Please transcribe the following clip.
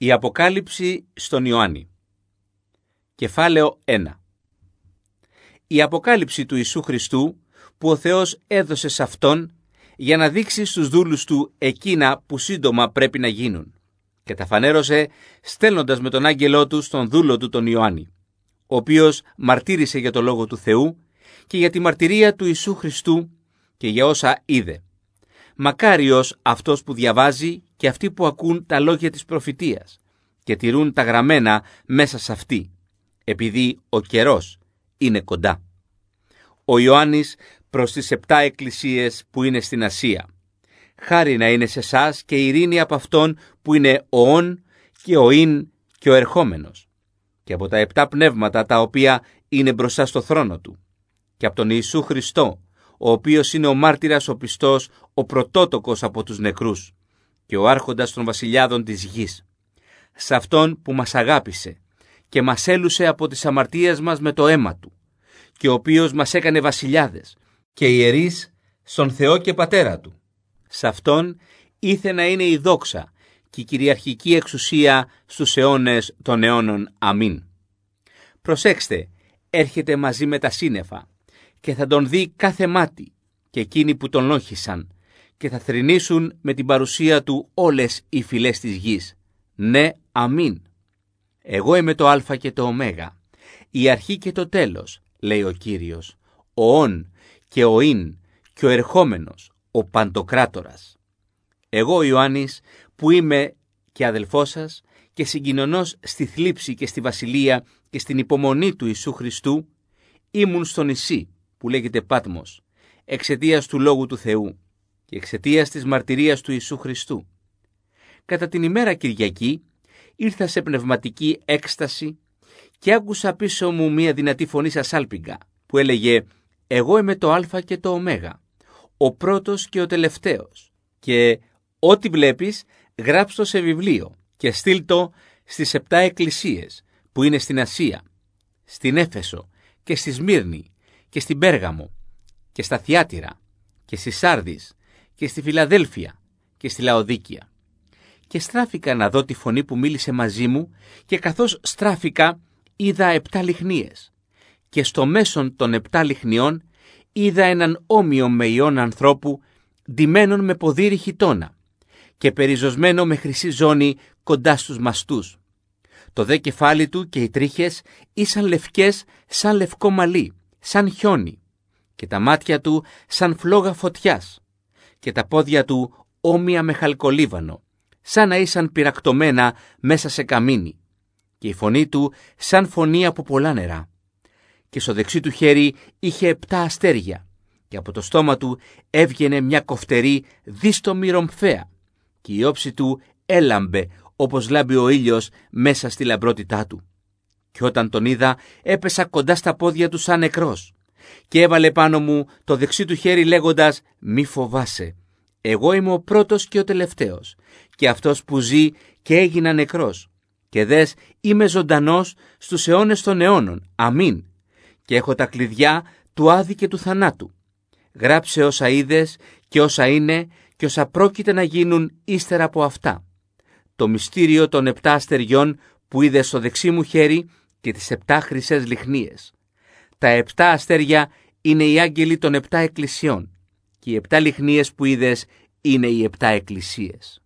Η Αποκάλυψη στον Ιωάννη. Κεφάλαιο 1. Η Αποκάλυψη του Ιησού Χριστού που ο Θεός έδωσε σε Αυτόν για να δείξει στους δούλους Του εκείνα που σύντομα πρέπει να γίνουν, και τα φανέρωσε στέλνοντας με τον άγγελό Του στον δούλο Του τον Ιωάννη, ο οποίος μαρτύρησε για το Λόγο του Θεού και για τη μαρτυρία του Ιησού Χριστού και για όσα είδε. Μακάριος αυτός που διαβάζει και αυτοί που ακούν τα λόγια της προφητείας και τηρούν τα γραμμένα μέσα σε αυτή, επειδή ο καιρός είναι κοντά. Ο Ιωάννης προς τις 7 εκκλησίες που είναι στην Ασία. Χάρη να είναι σε εσάς και ειρήνη από Αυτόν που είναι ο ον και ο ειν και ο ερχόμενος, και από τα 7 πνεύματα τα οποία είναι μπροστά στο θρόνο Του, και από τον Ιησού Χριστό, ο οποίος είναι ο μάρτυρας ο πιστός, ο πρωτότοκος από τους νεκρούς και ο άρχοντας των βασιλιάδων της γης, σε Αυτόν που μας αγάπησε και μας έλουσε από τις αμαρτίες μας με το αίμα Του, και ο οποίος μας έκανε βασιλιάδες και ιερείς στον Θεό και Πατέρα Του. Σε Αυτόν ήθε να είναι η δόξα και η κυριαρχική εξουσία στους αιώνες των αιώνων. Αμήν. Προσέξτε, έρχεται μαζί με τα σύννεφα και θα Τον δει κάθε μάτι και εκείνοι που Τον λόγχησαν, και θα θρηνήσουν με την παρουσία Του όλες οι φυλές της γης. Ναι, αμήν. Εγώ είμαι το Α και το Ω, η αρχή και το τέλος, λέει ο Κύριος, ο ον και ο ειν και ο ερχόμενος, ο παντοκράτορας. Εγώ, Ιωάννης, που είμαι και αδελφός σας και συγκοινωνός στη θλίψη και στη βασιλεία και στην υπομονή του Ιησού Χριστού, ήμουν στο νησί που λέγεται Πάτμος, εξαιτίας του Λόγου του Θεού και εξαιτίας της μαρτυρίας του Ιησού Χριστού. Κατά την ημέρα Κυριακή ήρθα σε πνευματική έκσταση και άκουσα πίσω μου μία δυνατή φωνή σαν σάλπιγγα που έλεγε «Εγώ είμαι το Α και το Ω, ο πρώτος και ο τελευταίος, και ό,τι βλέπεις γράψ' το σε βιβλίο και στείλ' το στις 7 εκκλησίες που είναι στην Ασία, στην Έφεσο και στη Σμύρνη και στην Πέργαμο και στα Θιάτυρα και στη Σάρδης και στη Φιλαδέλφια και στη Λαοδίκια». Και στράφηκα να δω τη φωνή που μίλησε μαζί μου, και καθώς στράφηκα είδα 7 λιχνίες, και στο μέσον των 7 λιχνιών είδα έναν όμοιο με ιόν ανθρώπου, ντυμένον με ποδήρι χιτώνα και περιζωσμένο με χρυσή ζώνη κοντά στους μαστούς. Το δε κεφάλι του και οι τρίχες ήσαν λευκές σαν λευκό μαλλί, σαν χιόνι, και τα μάτια του σαν φλόγα φωτιάς, και τα πόδια του όμοια με χαλκολίβανο, σαν να ήσαν πυρακτωμένα μέσα σε καμίνι, και η φωνή του σαν φωνή από πολλά νερά. Και στο δεξί του χέρι είχε 7 αστέρια, και από το στόμα του έβγαινε μια κοφτερή δίστομη ρομφαία, και η όψη του έλαμπε όπως λάμπει ο ήλιος μέσα στη λαμπρότητά του. Και όταν τον είδα έπεσα κοντά στα πόδια του σαν νεκρός, και έβαλε πάνω μου το δεξί του χέρι λέγοντας «Μη φοβάσαι, εγώ είμαι ο πρώτος και ο τελευταίος, και αυτός που ζει και έγινα νεκρός, και δες είμαι ζωντανός στους αιώνες των αιώνων. Αμήν. Και έχω τα κλειδιά του Άδη και του θανάτου. Γράψε όσα είδες και όσα είναι και όσα πρόκειται να γίνουν ύστερα από αυτά. Το μυστήριο των 7 αστεριών που είδες στο δεξί μου χέρι και τις 7 χρυσές λιχνίες. Τα 7 αστέρια είναι οι άγγελοι των 7 εκκλησιών, και οι 7 λιχνίες που είδες είναι οι 7 εκκλησίες.